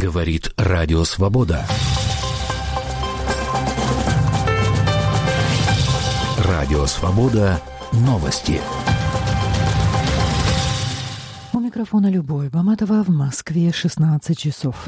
Говорит Радио Свобода. Радио Свобода. Новости. У микрофона Любовь Баматова, в Москве 16 часов.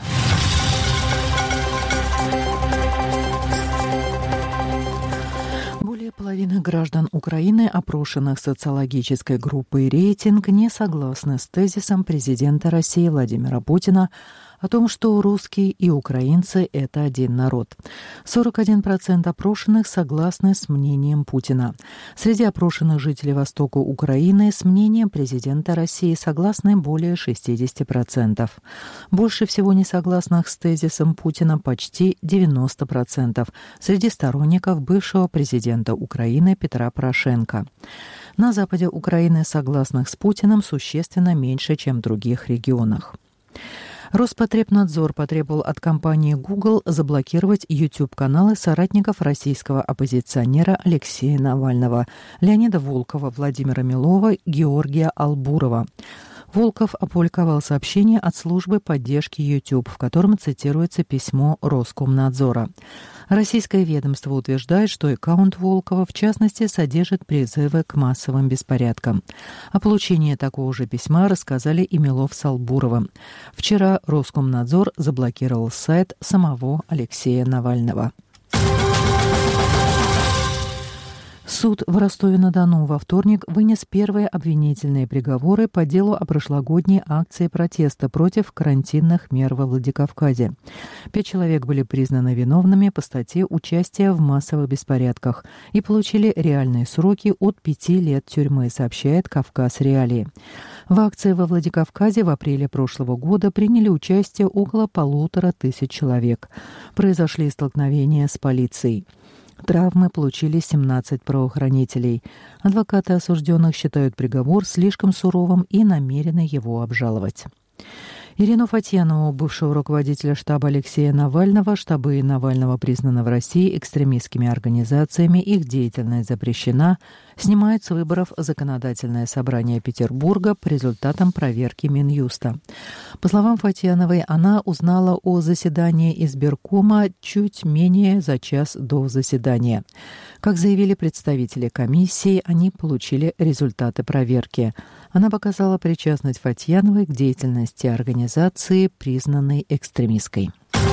Более половины граждан Украины, опрошенных социологической группой «Рейтинг», не согласны с тезисом президента России Владимира Путина о том, что русские и украинцы – это один народ. 41% опрошенных согласны с мнением Путина. Среди опрошенных жителей Востока Украины с мнением президента России согласны более 60%. Больше всего несогласных с тезисом Путина почти 90% среди сторонников бывшего президента Украины Петра Порошенко. На западе Украины согласных с Путиным существенно меньше, чем в других регионах. Роспотребнадзор потребовал от компании Google заблокировать YouTube-каналы соратников российского оппозиционера Алексея Навального, Леонида Волкова, Владимира Милова, Георгия Албурова. Волков опубликовал сообщение от службы поддержки YouTube, в котором цитируется письмо Роскомнадзора. Российское ведомство утверждает, что аккаунт Волкова, в частности, содержит призывы к массовым беспорядкам. О получении такого же письма рассказали и Милов с Албуровым. Вчера Роскомнадзор заблокировал сайт самого Алексея Навального. Суд в Ростове-на-Дону во вторник вынес первые обвинительные приговоры по делу о прошлогодней акции протеста против карантинных мер во Владикавказе. 5 человек были признаны виновными по статье «Участие в массовых беспорядках» и получили реальные сроки от 5 лет тюрьмы, сообщает «Кавказ Реалии». В акции во Владикавказе в апреле прошлого года приняли участие около 1500 человек. Произошли столкновения с полицией. Травмы получили 17 правоохранителей. Адвокаты осужденных считают приговор слишком суровым и намерены его обжаловать. Ирину Фатьянову, бывшего руководителя штаба Алексея Навального, штабы Навального признаны в России экстремистскими организациями, их деятельность запрещена, снимает с выборов Законодательное собрание Петербурга по результатам проверки Минюста. По словам Фатьяновой, она узнала о заседании избиркома чуть менее за час до заседания. Как заявили представители комиссии, они получили результаты проверки. Она показала причастность Фатьяновой к деятельности организации, признанной экстремистской.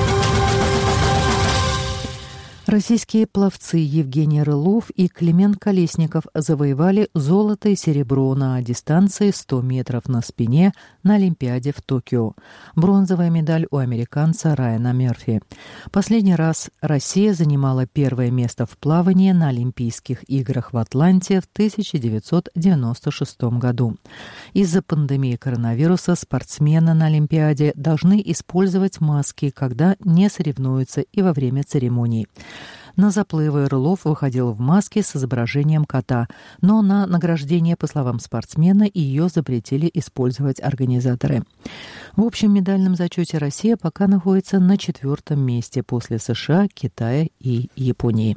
Российские пловцы Евгений Рылов и Климент Колесников завоевали золото и серебро на дистанции 100 метров на спине на Олимпиаде в Токио. Бронзовая медаль у американца Райана Мерфи. Последний раз Россия занимала первое место в плавании на Олимпийских играх в Атланте в 1996 году. Из-за пандемии коронавируса спортсмены на Олимпиаде должны использовать маски, когда не соревнуются и во время церемоний. На заплывы Рылов выходил в маске с изображением кота, но на награждение, по словам спортсмена, ее запретили использовать организаторы. В общем медальном зачете Россия пока находится на 4-м месте после США, Китая и Японии.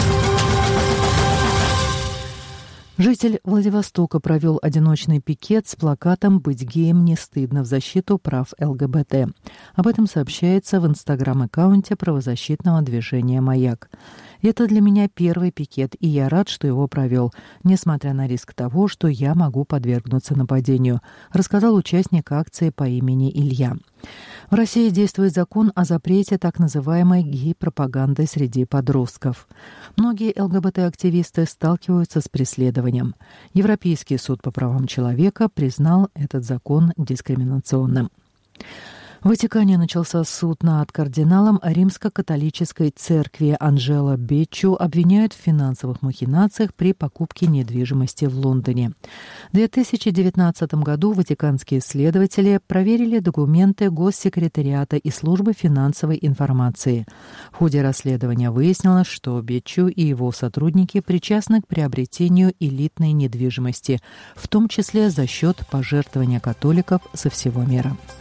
Житель Владивостока провел одиночный пикет с плакатом «Быть геем не стыдно» в защиту прав ЛГБТ. Об этом сообщается в инстаграм-аккаунте правозащитного движения «Маяк». «Это для меня первый пикет, и я рад, что его провел, несмотря на риск того, что я могу подвергнуться нападению», рассказал участник акции по имени Илья. В России действует закон о запрете так называемой гей-пропаганды среди подростков. Многие ЛГБТ-активисты сталкиваются с преследованием. Европейский суд по правам человека признал этот закон дискриминационным. В Ватикане начался суд над кардиналом Римско-католической церкви Анджело Беччо, обвиняют в финансовых махинациях при покупке недвижимости в Лондоне. В 2019 году ватиканские следователи проверили документы Госсекретариата и службы финансовой информации. В ходе расследования выяснилось, что Беччо и его сотрудники причастны к приобретению элитной недвижимости, в том числе за счет пожертвования католиков со всего мира.